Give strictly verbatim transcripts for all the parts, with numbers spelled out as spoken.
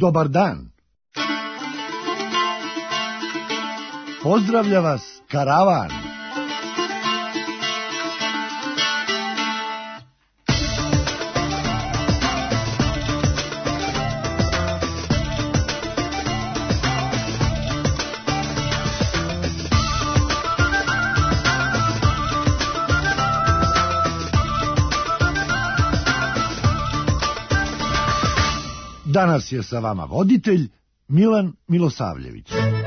dobar dan. Pozdravlja vas karavan. Danas je sa vama voditelj Milan Milosavljević.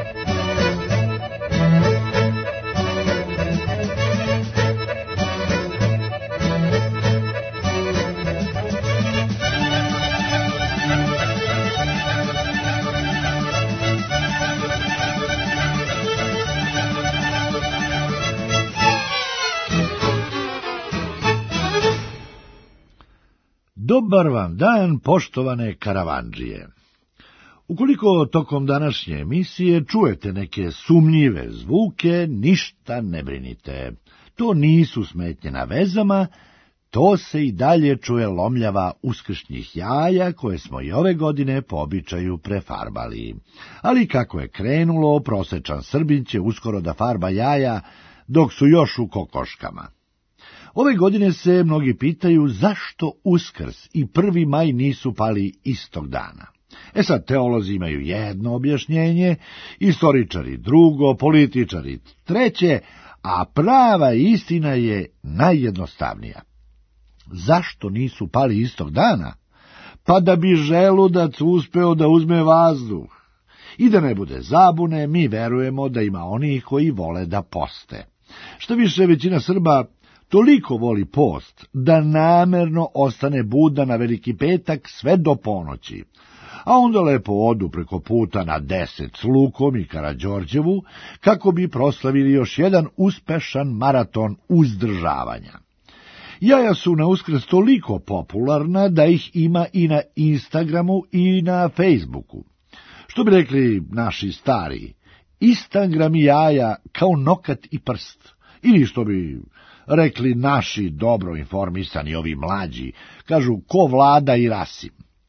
Dobar vam dan, poštovane karavandžije. Ukoliko tokom današnje emisije čujete neke sumnjive zvuke, ništa ne brinite. To nisu smetnje na vezama, to se i dalje čuje lomljava uskršnjih jaja koje smo i ove godine po običaju prefarbali. Ali kako je krenulo, prosečan Srbin će uskoro da farba jaja dok su još u kokoškama. Ove godine se mnogi pitaju zašto Uskrs i prvi maj nisu pali istog dana. E sad, teolozi imaju jedno objašnjenje, istoričari drugo, političari treće, a prava istina je najjednostavnija. Zašto nisu pali istog dana? Pa da bi želudac uspeo da uzme vazduh. I da ne bude zabune, mi verujemo da ima onih koji vole da poste. Što više, većina Srba toliko voli post da namerno ostane budan na Veliki petak sve do ponoći, a onda lepo odu preko puta na deset s Lukom i Karađorđevu kako bi proslavili još jedan uspešan maraton uzdržavanja. Jaja su na Uskrs toliko popularna da ih ima i na Instagramu i na Facebooku. Što bi rekli naši stari, Instagram i jaja kao nokat i prst, ili što bi rekli naši dobro informisani ovi mlađi, kažu ko Vlada i Rasim.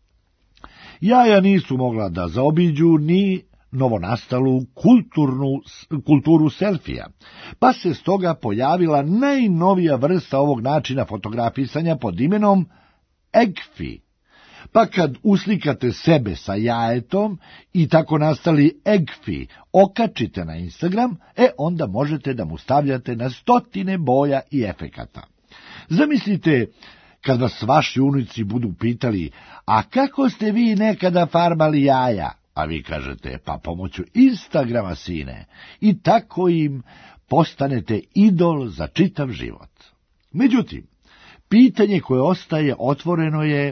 Jaja nisu mogla da zaobiđu ni novonastalu kulturnu, kulturu selfija, pa se stoga pojavila najnovija vrsta ovog načina fotografisanja pod imenom egfi. Pa kad uslikate sebe sa jajetom i tako nastali egfi okačite na Instagram, e onda možete da mu stavljate na stotine boja i efekata. Zamislite kad vas vaši unuci budu pitali, a kako ste vi nekada farbali jaja? A vi kažete, pa pomoću Instagrama, sine, i tako im postanete idol za čitav život. Međutim, pitanje koje ostaje otvoreno je,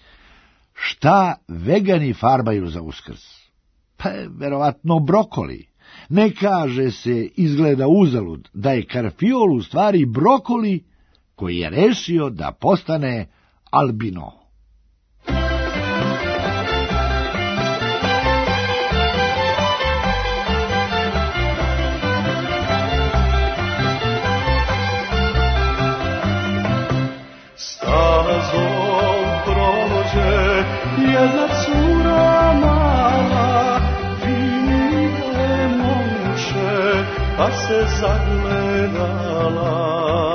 šta vegani farbaju za Uskrs? Pa verovatno brokoli. Ne kaže se, izgleda uzalud, da je karfiol u stvari brokoli koji je rešio da postane albino. Stazom prođe jedna cura mala, vide momče, pa se zagledala.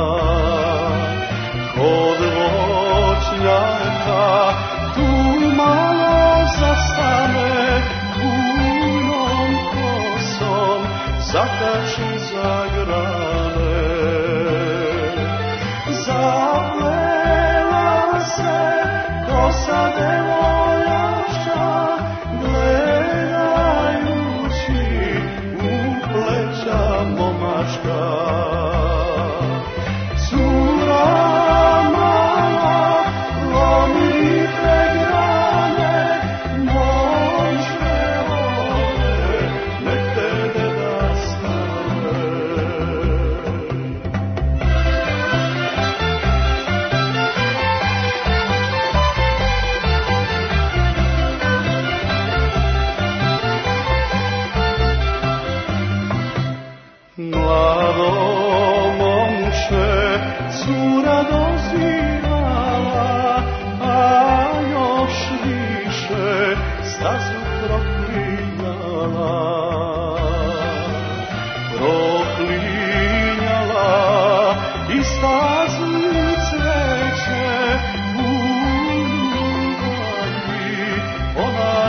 Kod voćnjaka tu malo zastane, punom kosom zakači za grane. Zaplela se kosa devojaka, gledajući u pleća momačka.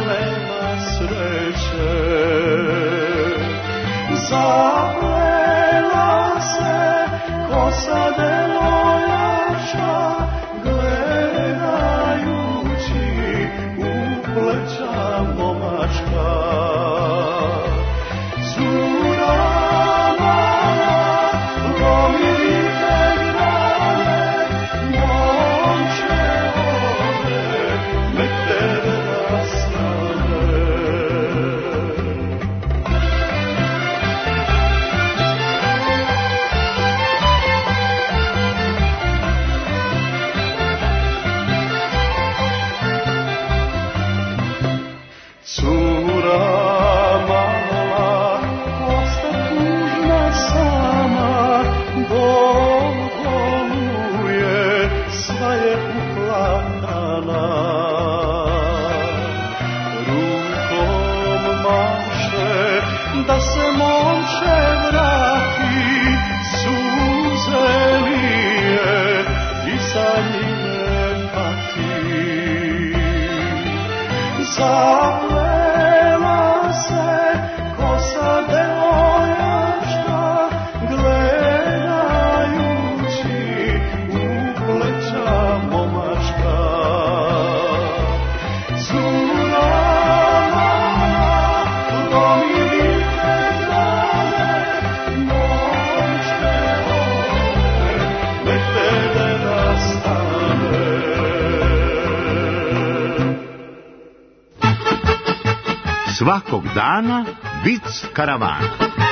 nema sreće. Zaplela se kosa devojaka, gledajući u pleća momačka. Cura mala, prominite grane, momče ode, nek tebe nastane. Cura mala, osta tužna sama, bol boluje, sva je uplakana. Rukom maše da se momče vrati, suze lije i sa njime pati. Zaplela se kosa devojaka, gledajući u pleća momačka. Cura mala, prominite grane, momče ode, nek tebe nastane. Svakog dana vic karavana.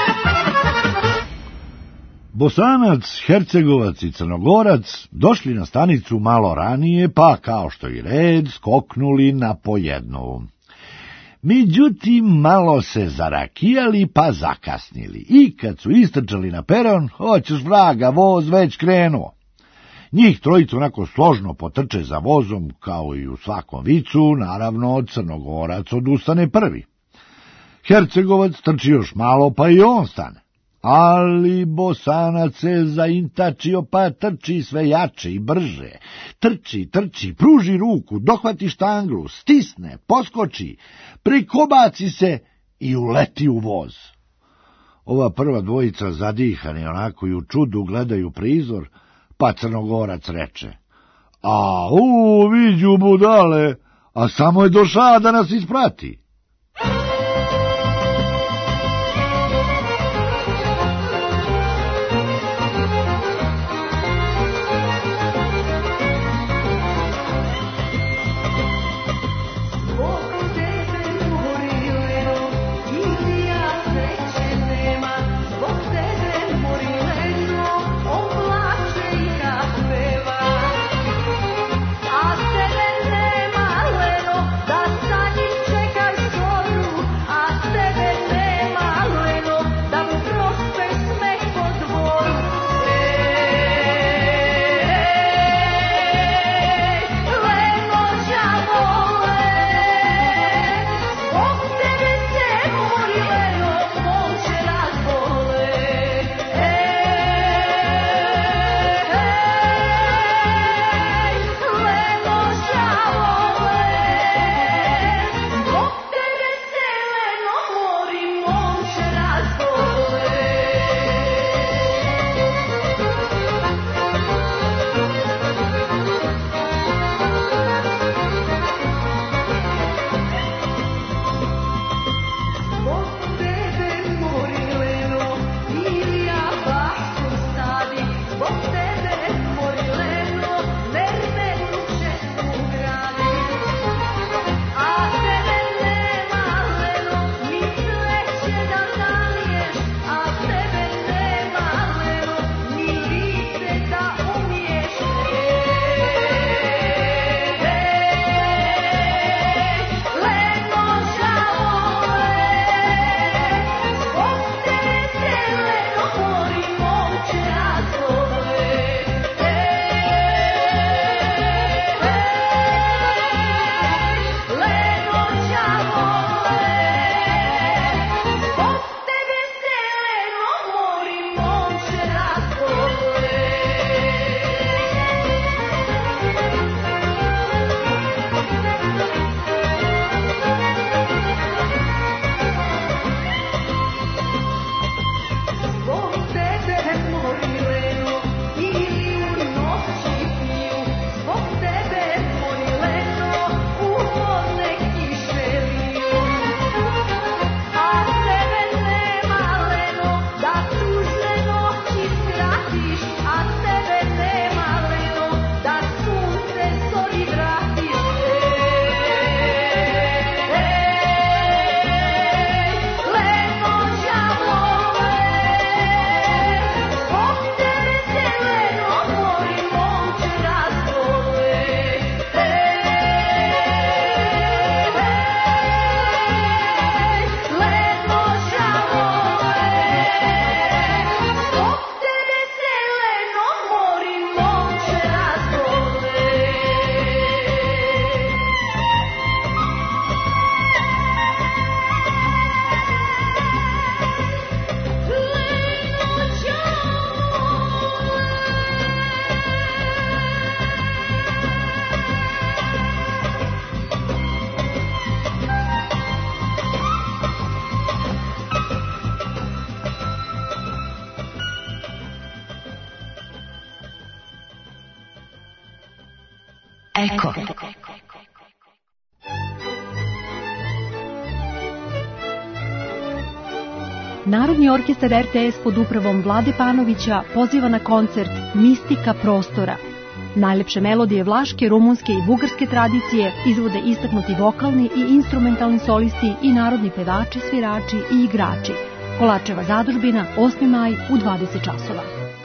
Bosanac, Hercegovac i Crnogorac došli na stanicu malo ranije, pa kao što i red skoknuli na po jednu. Međutim, malo se zarakijali pa zakasnili i kad su istrčali na peron, hoćeš vraga, voz već krenuo. Njih trojicu onako složno potrče za vozom, kao i u svakom vicu, naravno Crnogorac odustane prvi. Hercegovac trči još malo, pa i on stane. Ali Bosanac se zaintačio, pa trči sve jače i brže. Trči, trči, pruži ruku, dohvati štanglu, stisne, poskoči, prikobaci se i uleti u voz. Ova prva dvojica zadihani onako i u čudu gledaju prizor, pa Crnogorac reče: A, u, viđu budale, a samo je došao da nas isprati. A sebe nema leno, da sa njim čekaš Eko. Narodni orkestar er te es pod upravom Vlade Panovića poziva na koncert Mistika prostora. Najlepše melodije vlaške, rumunske i bugarske tradicije izvode istaknuti vokalni i instrumentalni solisti i narodni pevači, svirači i igrači. Kolačeva zadužbina, osmi maj u dvadeset časova.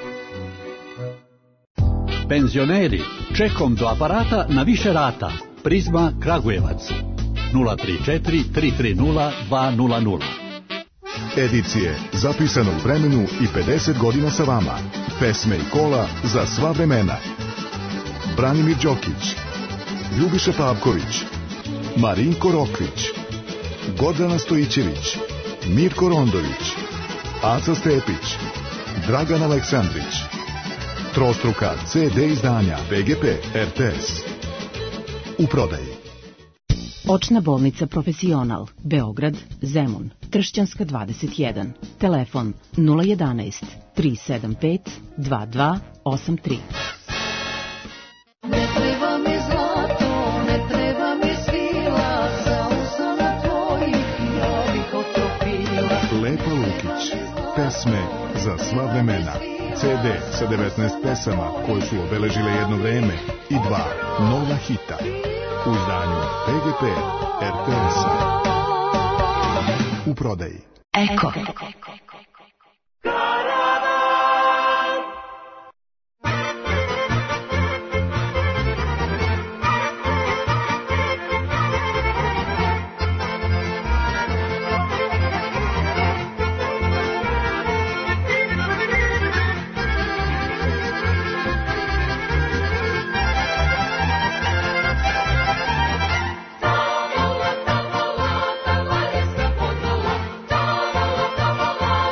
Penzioneri, čekom do aparata na više rata. Prizma Kragujevac. nula tri četiri tri tri nula dva nula nula. Edicije zapisane u vremenu i pedeset godina sa vama. Pesme i kola za sva vremena. Branimir Đokić, Ljubiša Pavković, Marinko Rokvić, Gordana Stojićević, Mirko Rondović, Aca Stepić, Dragan Aleksandrić. Trostruka ce de izdanja pe ge pe er te es. U prodaji. Očna bolnica Profesional, Beograd, Zemun, Tršćanska dvadeset jedan. Telefon nula jedanaest tri sedam pet dva dva osam tri. Ne treba mi zlato, ne treba mi svila, za usana tvojih ja bih otopila. Lepa Lukić, pesme za sva vremena. ce de sa devetnaest pesama koje su obeležile jedno vreme i dva nova hita. U izdanju pe ge pe er te es-a. U prodaji. Eko. La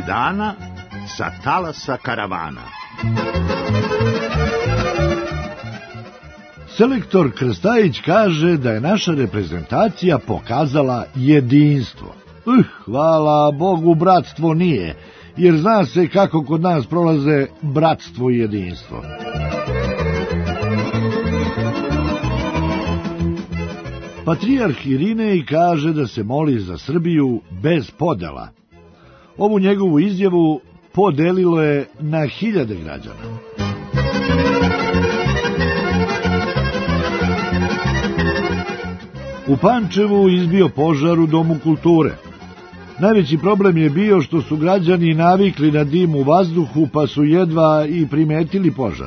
dana sa talasa karavana. Selektor Krstajić kaže da je naša reprezentacija pokazala jedinstvo. Uh, hvala Bogu, bratstvo nije, jer zna se kako kod nas prolaze bratstvo i jedinstvo. Patrijarh Irinej kaže da se moli za Srbiju bez podela. Ovu njegovu izjavu podelilo je na hiljade građana. U Pančevu izbio požar u Domu kulture. Najveći problem je bio što su građani navikli na dim u vazduhu, pa su jedva i primetili požar.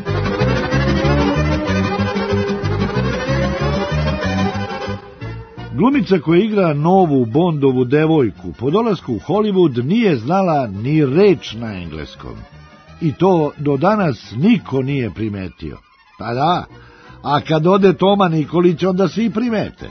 Glumica koja igra novu Bondovu devojku po dolasku u Hollywood nije znala ni reč na engleskom. I to do danas niko nije primetio. Pa da, a kad ode Toma Nikolić, onda svi primete.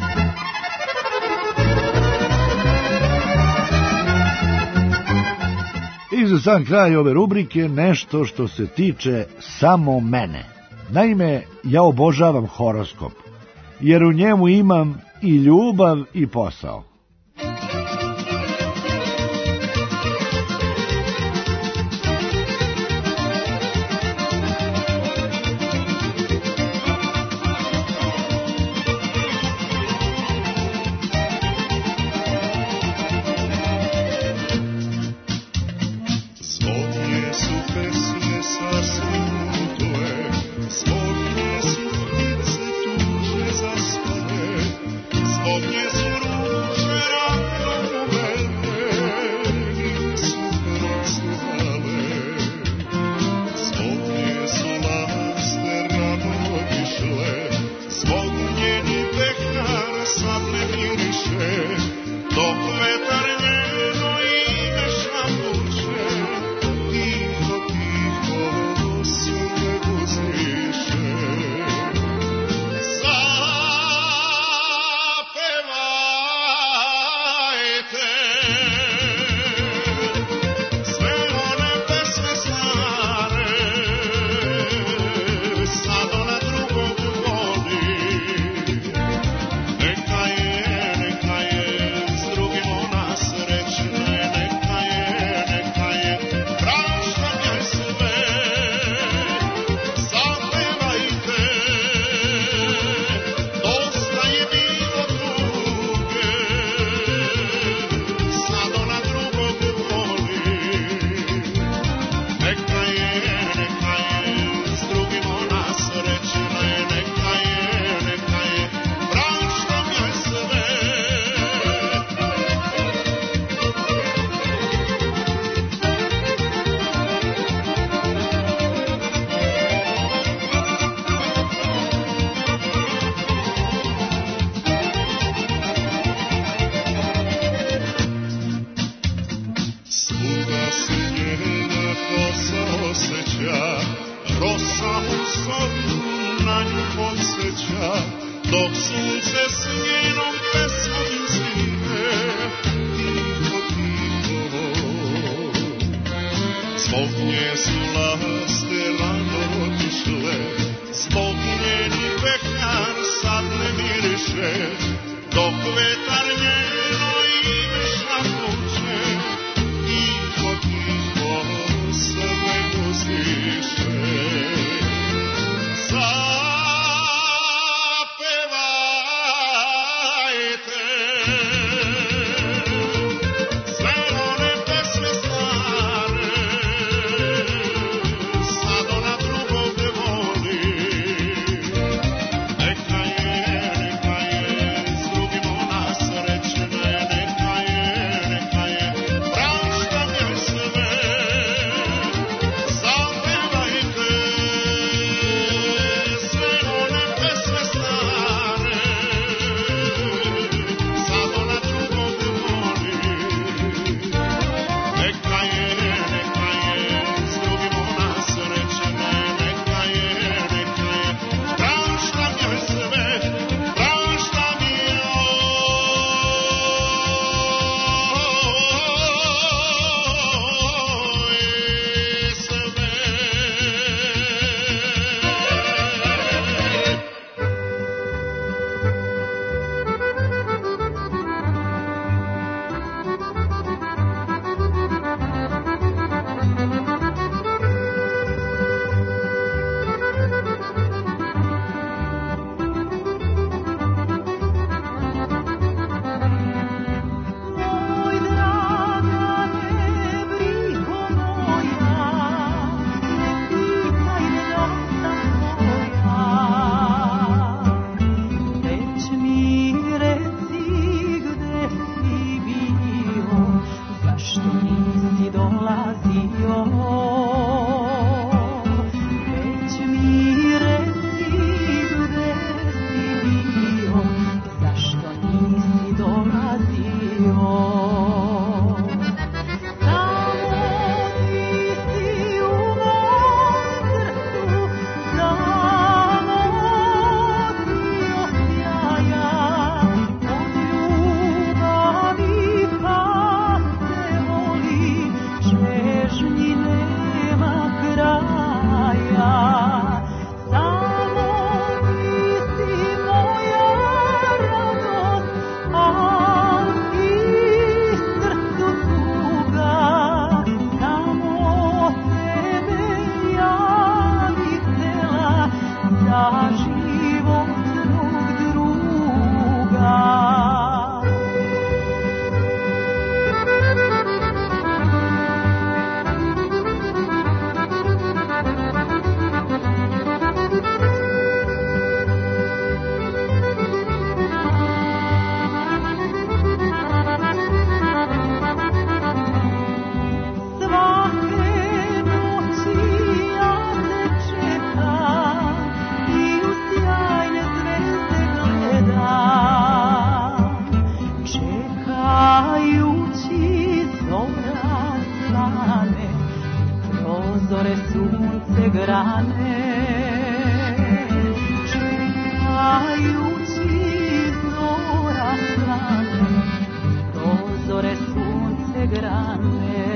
I za sam kraj ove rubrike nešto što se tiče samo mene. Naime, ja obožavam horoskop, jer u njemu imam i ljubav i posao. sunce grane, čekajući zora slane, prozore sunce grane.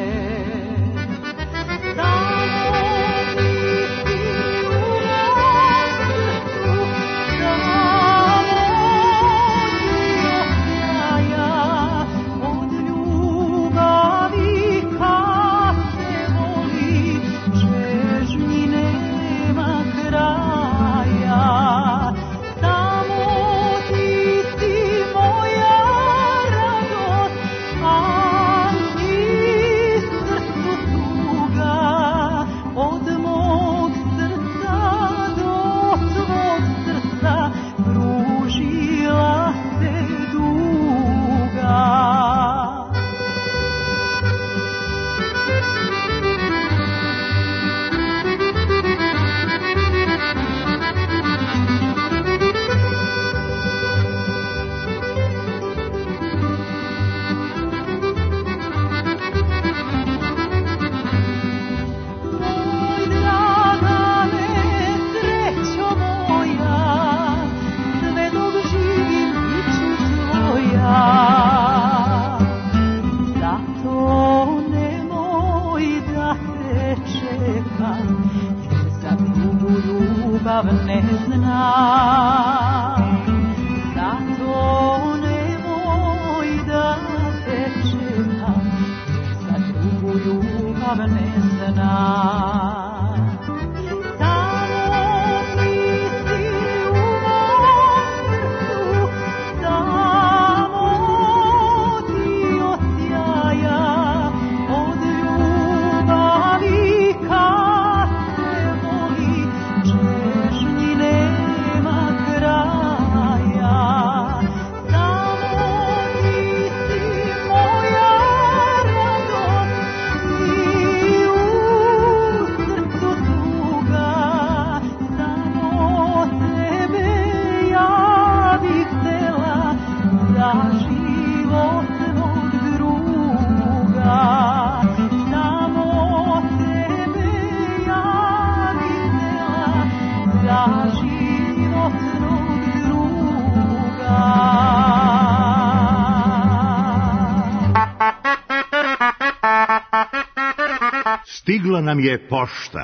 Stigla nam je pošta.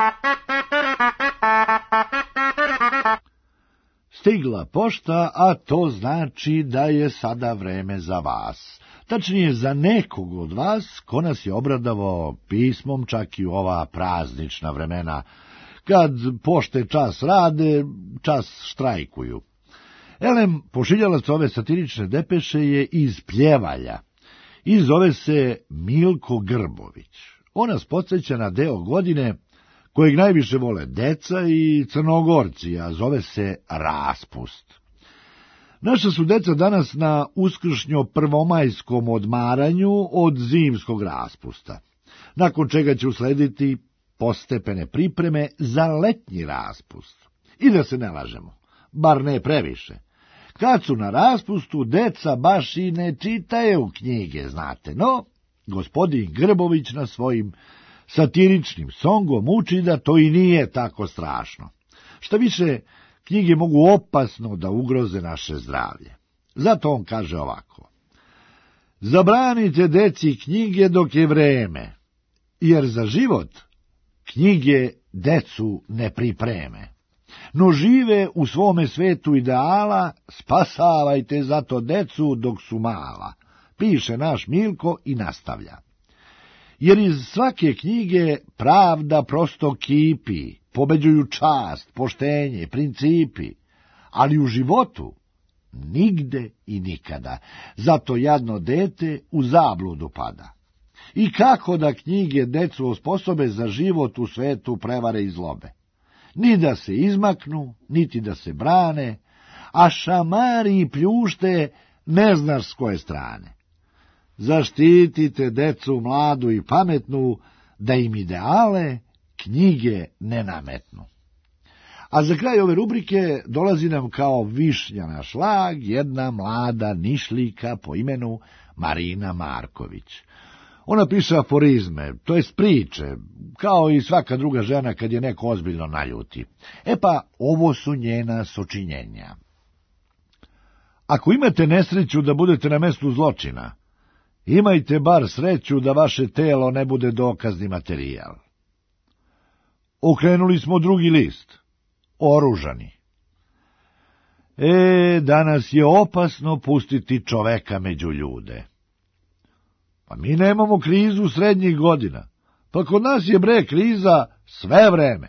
Stigla pošta, a to znači da je sada vreme za vas. Tačnije za nekog od vas ko nas je obradovao pismom čak i u ova praznična vremena, kad pošte čas rade, čas štrajkuju. Elem, pošiljalac ove satirične depeše je iz Pljevalja i zove se Milko Grbović. On nas podsjeća na deo godine kojeg najviše vole deca i Crnogorci, a zove se raspust. Naša su deca danas na uskršnjo prvomajskom odmaranju od zimskog raspusta, nakon čega će uslediti postepene pripreme za letnji raspust. I da se ne lažemo, bar ne previše. Kad su na raspustu, deca baš i ne čitaju knjige, znate, no gospodin Grbović na svojim satiričnim songom uči da to i nije tako strašno. Šta više, knjige mogu opasno da ugroze naše zdravlje. Zato on kaže ovako: zabranite deci knjige dok je vreme, jer za život knjige decu ne pripreme. No žive u svome svetu ideala, spasavajte zato decu dok su mala, piše naš Milko i nastavlja. Jer iz svake knjige pravda prosto kipi, pobeđuju čast, poštenje, principi, ali u životu nigde i nikada, zato jadno dete u zabludu pada. I kako da knjige decu osposobe za život u svetu prevare i zlobe? Ni da se izmaknu, niti da se brane, a šamari i pljušte ne znaš s koje strane. Zaštitite decu mladu i pametnu, da im ideale knjige ne nametnu. A za kraj ove rubrike dolazi nam kao višnja na šlag jedna mlada Nišlika po imenu Marina Marković. Ona piše aforizme, to jest priče, kao i svaka druga žena kad je neko ozbiljno naljuti. E pa, ovo su njena sočinjenja. Ako imate nesreću da budete na mestu zločina, imajte bar sreću da vaše telo ne bude dokazni materijal. Okrenuli smo drugi list, oružani. E, danas je opasno pustiti čoveka među ljude. Pa mi nemamo krizu srednjih godina, pa kod nas je bre kriza sve vreme.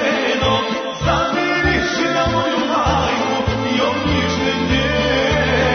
Zamiriši na moju majku i ognjište njeno.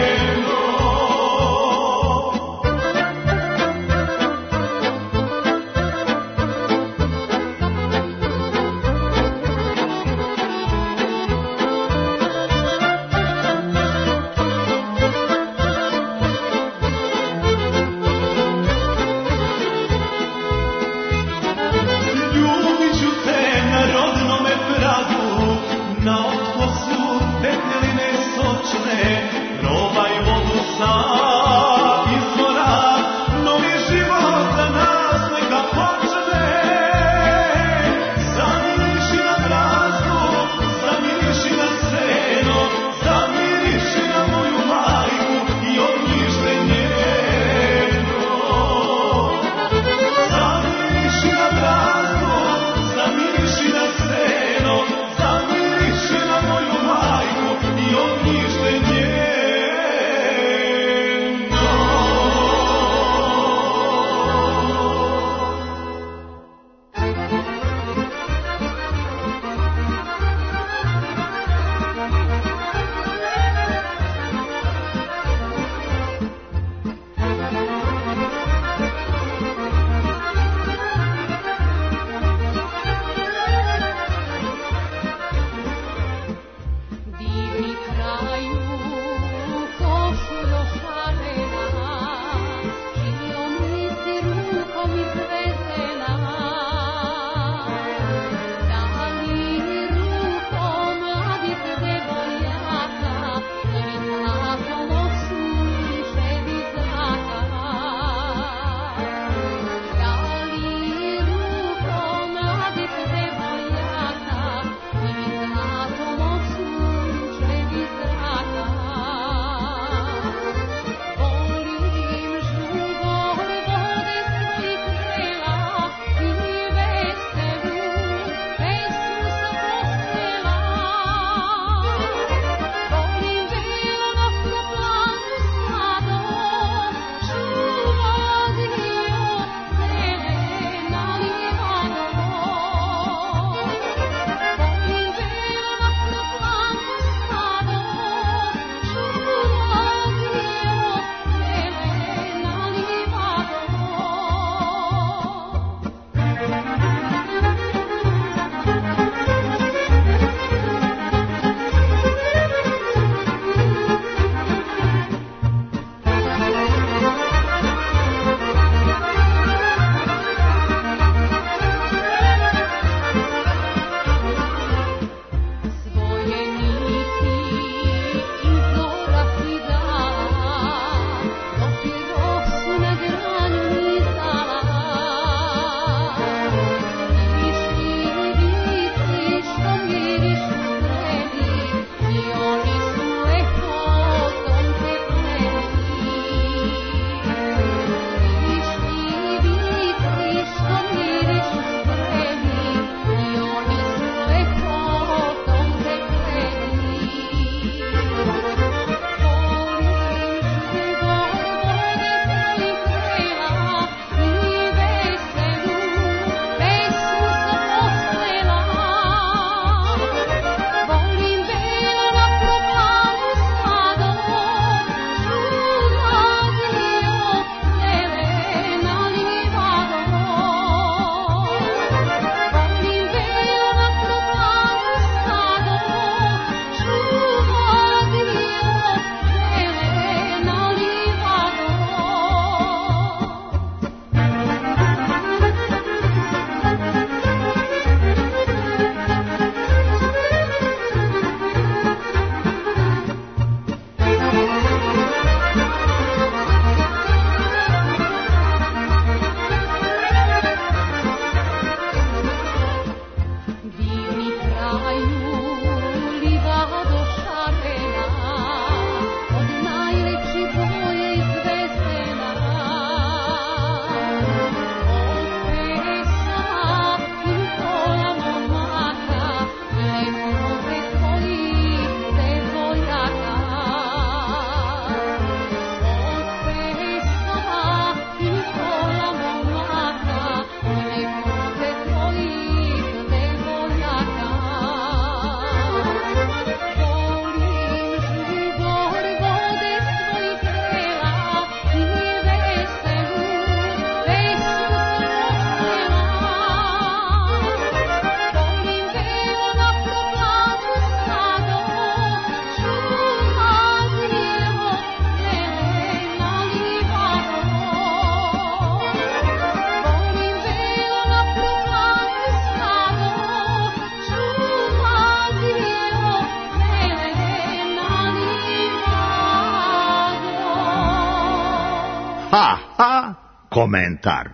Ha, ha, komentar.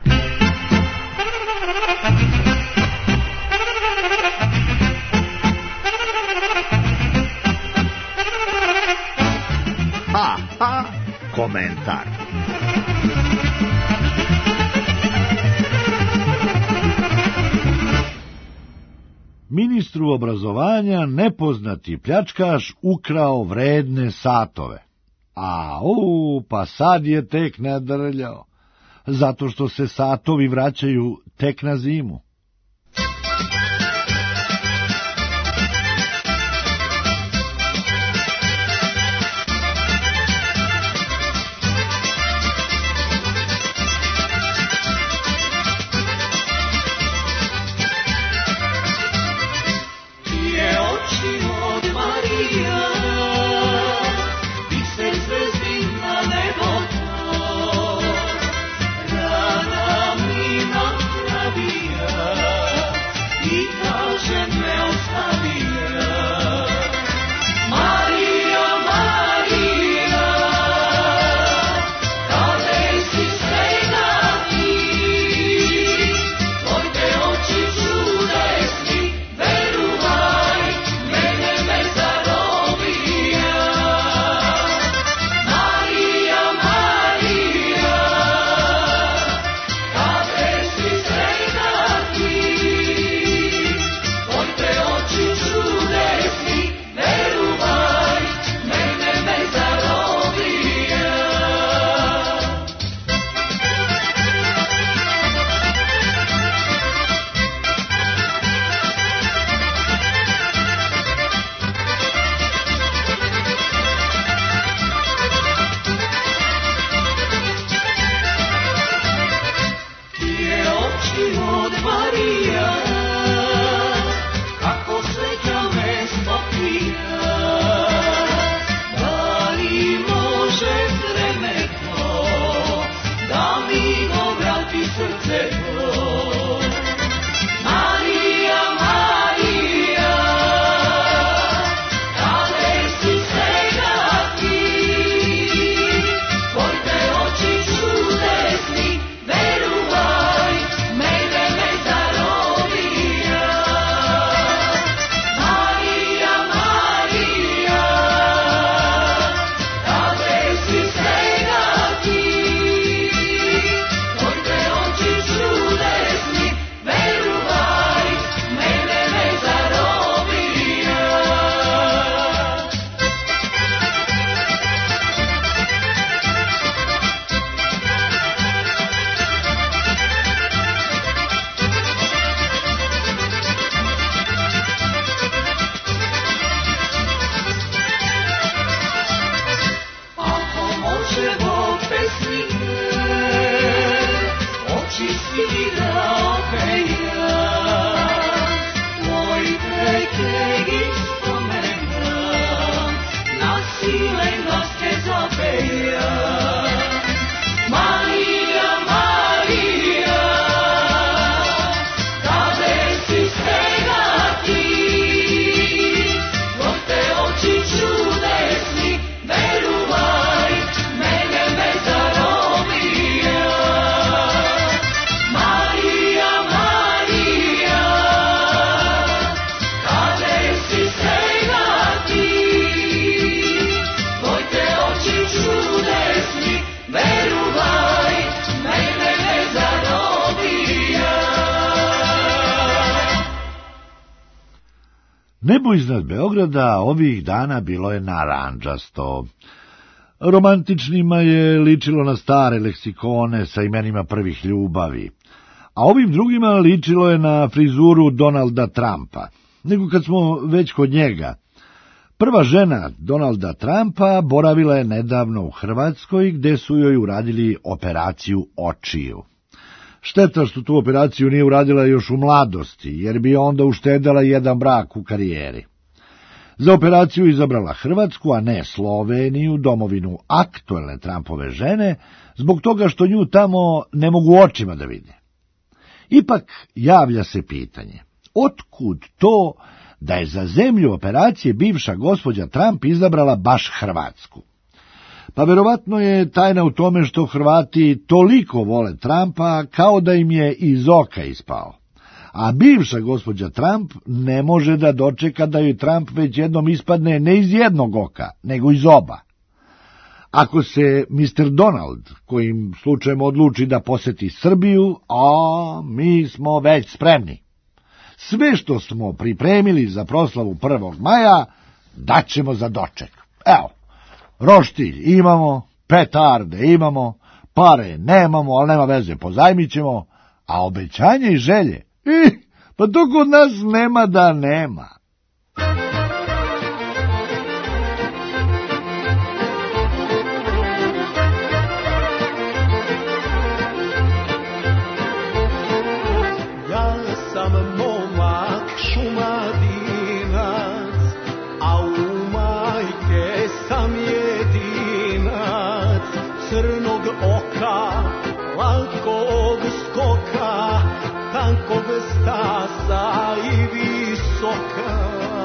Ha, ha, komentar. Ministru obrazovanja nepoznati pljačkaš ukrao vredne satove. A, u, pa sad je tek nadrljao, zato što se satovi vraćaju tek na zimu. Nebo iznad Beograda ovih dana bilo je narandžasto. Romantičnima je ličilo na stare leksikone sa imenima prvih ljubavi, a ovim drugima ličilo je na frizuru Donalda Trumpa. Nego kad smo već kod njega, prva žena Donalda Trumpa boravila je nedavno u Hrvatskoj, gde su joj uradili operaciju očiju. Šteta što tu operaciju nije uradila još u mladosti, jer bi onda uštedela jedan brak u karijeri. Za operaciju izabrala Hrvatsku, a ne Sloveniju, domovinu aktuelne Trumpove žene, zbog toga što nju tamo ne mogu očima da vide. Ipak javlja se pitanje, otkud to da je za zemlju operacije bivša gospođa Trump izabrala baš Hrvatsku? Pa verovatno je tajna u tome što Hrvati toliko vole Trumpa kao da im je iz oka ispao. A bivša gospođa Trump ne može da dočeka da joj Trump već jednom ispadne ne iz jednog oka, nego iz oba. Ako se mister Donald kojim slučajem odluči da poseti Srbiju, a mi smo već spremni. Sve što smo pripremili za proslavu prvog maja daćemo za doček. Evo, roštilj imamo, petarde imamo, pare nemamo, ali nema veze, pozajmit ćemo, a obećanje i želje, ih, pa to kod nas nema da nema. Stasa i visoka,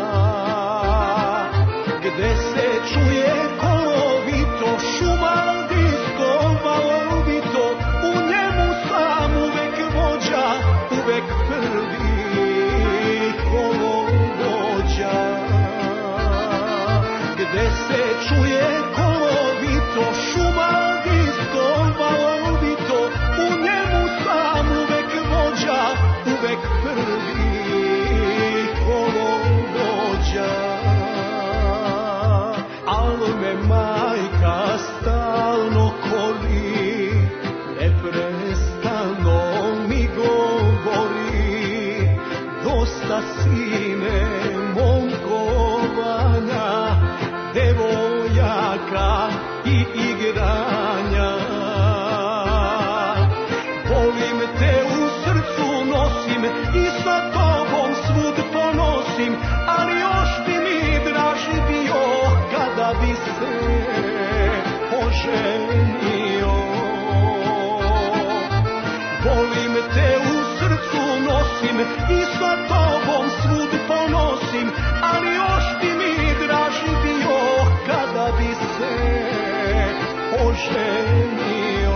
gde se čuje kolovito, šumadijsko, valovito, u njemu sam uvek vođa, uvek prvi kolovođa. Gde se čuje kolovito, šumadijsko, valovito, u njemu sam uvek vođa, uvek prvi kolovođa. Al me majka stalno koli, neprestano mi govori, dosta sine momkovanja, devojaka i igranja. Volim te u srcu nosim i sa tobom svud ponosim, ali još bi mi draži bio kada bi se oženio. Volim te u srcu nosim i sa tobom svud ponosim, ali još bi mi draži bio kada bi se oženio.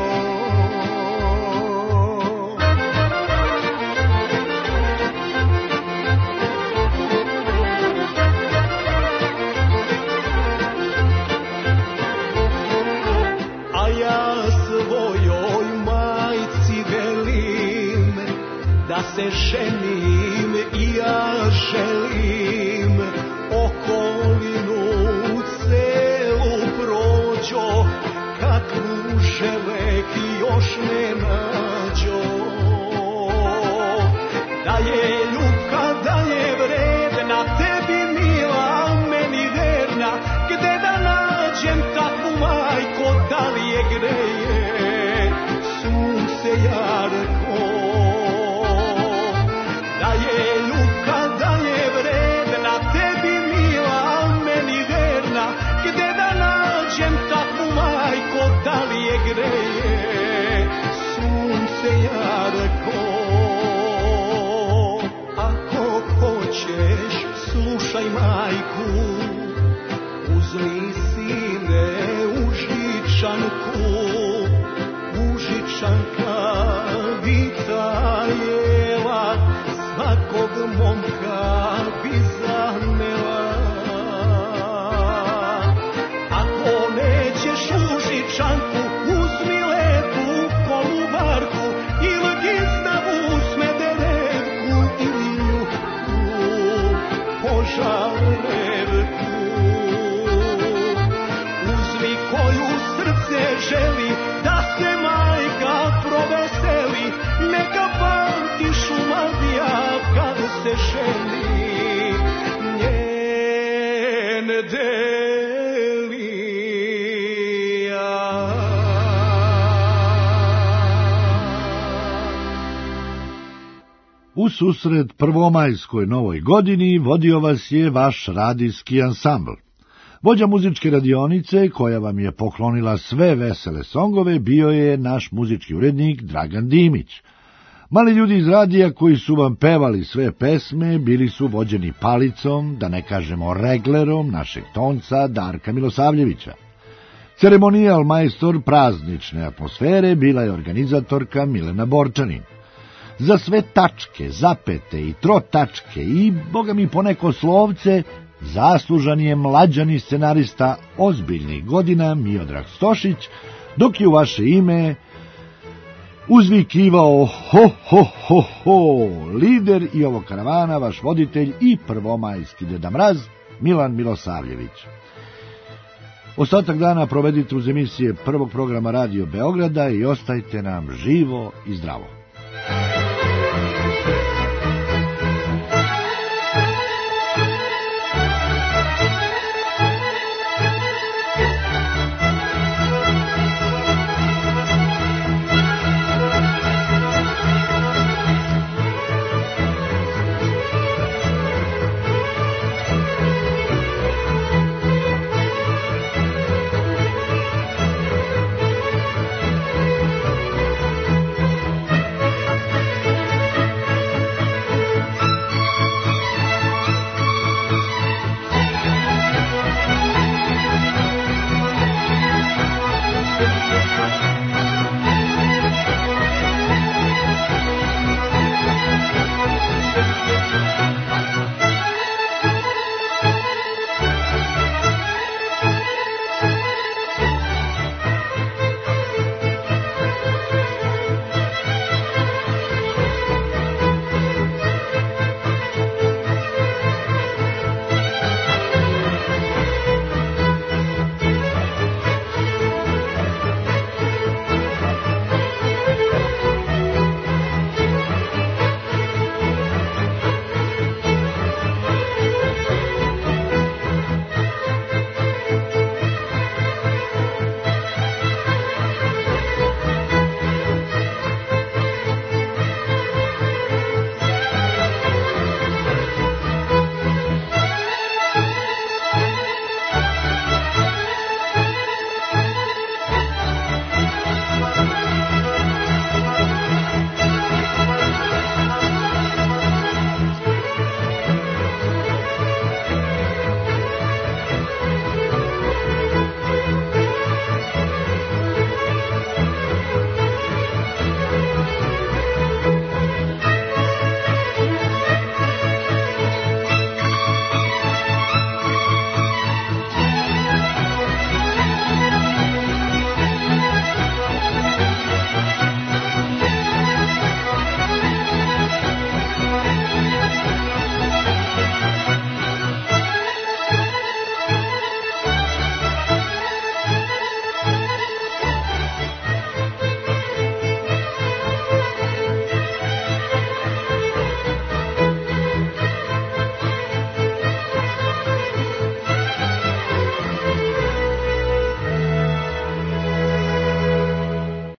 Se ženim i ja želim, okolinu celu prođo, kakvu želek još ne nađo. Da je ljubka, da je vredna, tebi mila, meni verna, gde da nađem takvu majko, da li je greje sunce jarko. Da je ljubka, da je vredna, tebi mila, meni verna, gde da nađem takvu majko, da li je greje sunce jarko. Ako hoćeš, slušaj majku, uzmi sine užičanku, užičanka vitajeva, svakog momka bi zanela. Ako nećeš užičanku, uzmi lepu kolubarku ili gistavu smederevku ili ljubku požarevku. Uzmi koju srce želi da se majka proveseli, neka pamti Šumadija kad se ženi njen delija. U susret prvomajskoj novoj godini vodio vas je vaš radijski ansambl. Vođa muzičke radionice, koja vam je poklonila sve vesele songove, bio je naš muzički urednik Dragan Dimić. Mali ljudi iz radija koji su vam pevali sve pesme bili su vođeni palicom, da ne kažemo reglerom, našeg tonca Darka Milosavljevića. Ceremonijal majstor praznične atmosfere bila je organizatorka Milena Borčanin. Za sve tačke, zapete i trotačke i, boga mi, poneko slovce, zaslužan je mlađani scenarista ozbiljnih godina Miodrag Stošić, dok je u vaše ime uzvikivao ho, ho, ho, ho, lider i ovog karavana, vaš voditelj i prvomajski Deda Mraz, Milan Milosavljević. Ostatak dana provedite uz emisije prvog programa Radio Beograda i ostajte nam živo i zdravo.